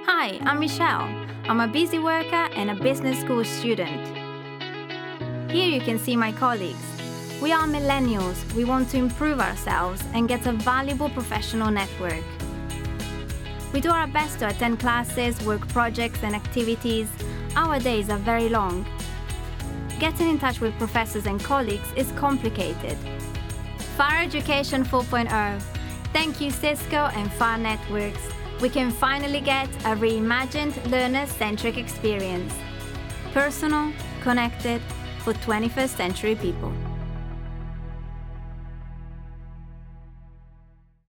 Hi, I'm Michelle. I'm a busy worker and a business school student. Here you can see my colleagues. We are millennials. We want to improve ourselves and get a valuable professional network. We do our best to attend classes, work projects and activities. Our days are very long. Getting in touch with professors and colleagues is complicated. FAR Education 4.0. Thank you Cisco and FAR Networks. We can finally get a reimagined learner-centric experience. Personal, connected, for 21st century people.